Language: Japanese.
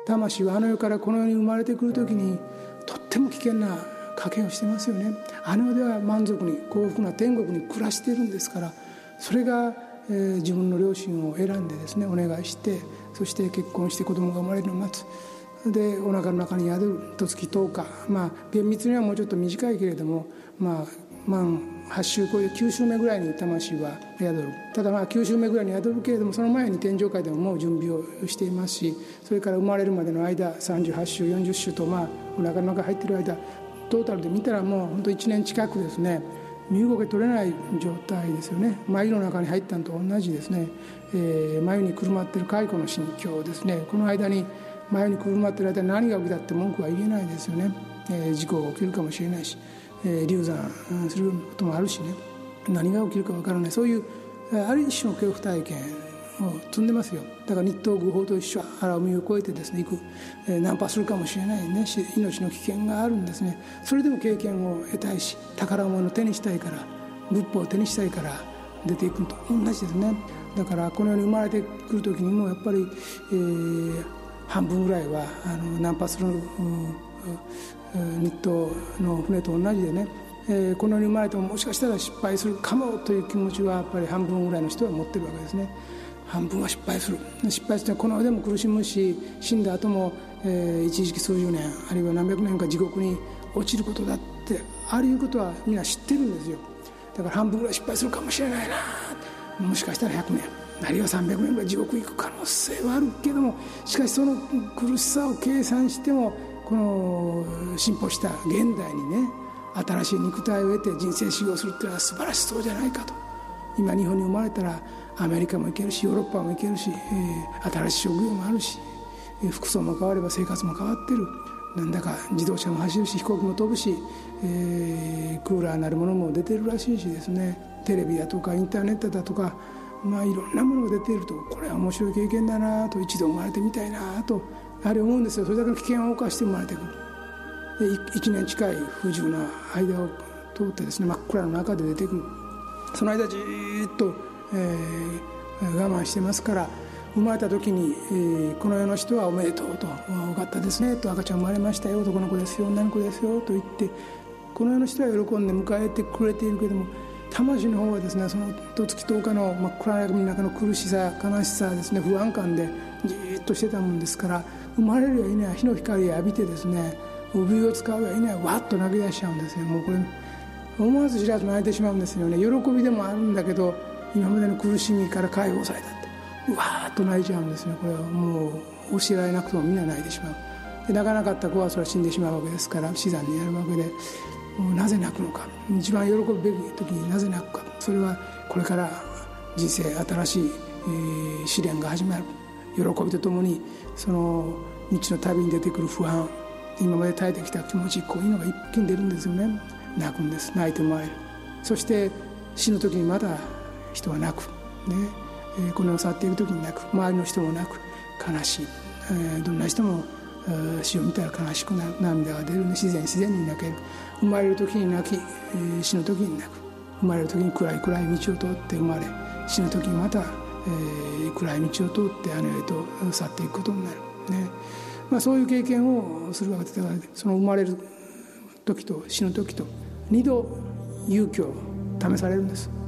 魂はあの世からこの世に生まれてくるときにとっても危険な賭けをしてますよね。あの世では満足に幸福な天国に暮らしているんですから、それが、自分の両親を選んでですね、お願いして、そして結婚して子供が生まれるのを待つ。でお腹の中に宿る十月10日、厳密にはもうちょっと短いけれども、満8週超え9週目ぐらいに魂は宿る。ただ9週目ぐらいに宿るけれども、その前に天上界でももう準備をしていますし、それから生まれるまでの間38週40週と、お腹の中に入っている間トータルで見たらもう本当1年近くですね、身動き取れない状態ですよね。繭の中に入ったのと同じですね。繭にくるまっている蚕の心境ですね。この間に繭にくるまっている間に何が起きたって文句は言えないですよね。事故が起きるかもしれないし、流産することもあるしね、何が起きるか分からない、そういうある一種の恐怖体験を積んでますよ。だから日東宮法と一緒、荒海を越えてですね行く、ナンパするかもしれないね、命の危険があるんですね。それでも経験を得たいし、宝物を手にしたいから、仏法を手にしたいから出ていくのと同じですね。だからこの世に生まれてくる時にもやっぱり、半分ぐらいはナンパする日東の船と同じでね、この世に生まれてももしかしたら失敗するかもという気持ちはやっぱり半分ぐらいの人は持ってるわけですね。半分は失敗する。失敗してこの世でも苦しむし、死んだ後も、一時期数十年あるいは何百年か地獄に落ちることだってあるいうことはみんな知ってるんですよ。だから半分ぐらい失敗するかもしれないな、もしかしたら100年あるいは300年ぐらい地獄行く可能性はあるけども、しかしその苦しさを計算してもこの進歩した現代にね、新しい肉体を得て人生修行するっていうのは素晴らしそうじゃないかと。今日本に生まれたらアメリカも行けるし、ヨーロッパも行けるし、新しい職業もあるし、服装も変われば生活も変わってる。なんだか自動車も走るし、飛行機も飛ぶし、クーラーなるものも出てるらしいしですね、テレビだとかインターネットだとか、いろんなものが出ていると、これは面白い経験だなと、一度生まれてみたいなとやはり思うんですよ。それだけの危険を冒して生まれてくる。1年近い不自由な間を通ってですね、真っ暗の中で出てくる。その間じーっと、我慢してますから、生まれた時に、この世の人はおめでとうと、よかったですねと、赤ちゃん生まれましたよ、男の子ですよ、女の子ですよと言って、この世の人は喜んで迎えてくれているけれども、魂の方はですね、その十月10日の真っ暗闇の中の苦しさ、悲しさですね、不安感でじーっとしてたもんですから、生まれるやいない日の光を浴びてですね、産湯を使うやいないわっと泣き出しちゃうんですね。もうこれ思わず知らず泣いてしまうんですよね。喜びでもあるんだけど、今までの苦しみから解放されたってわーっと泣いちゃうんですね。これはもう教えられなくてもみんな泣いてしまう。で泣かなかった子はそれは死んでしまうわけですから、死産になるわけで、もうなぜ泣くのか、一番喜ぶべき時になぜ泣くか、それはこれから人生新しい、試練が始まる。喜びとともにその道の旅に出てくる不安、今まで耐えてきた気持ち、こういうのが一気に出るんですよね。泣くんです。泣いてもらえる。そして死ぬ時にまた人は泣く、ね、この世を去っている時に泣く。周りの人も泣く。悲しい、どんな人も死を見たら悲しくなる。涙が出るね。自然に泣ける。生まれる時に泣き、死ぬ時に泣く。生まれる時に暗い道を通って生まれ、死ぬ時にまた、暗い道を通ってあの世へと去っていくことになる、ね。そういう経験をするわけです。だからその生まれる時と死ぬ時と2度勇気を試されるんです。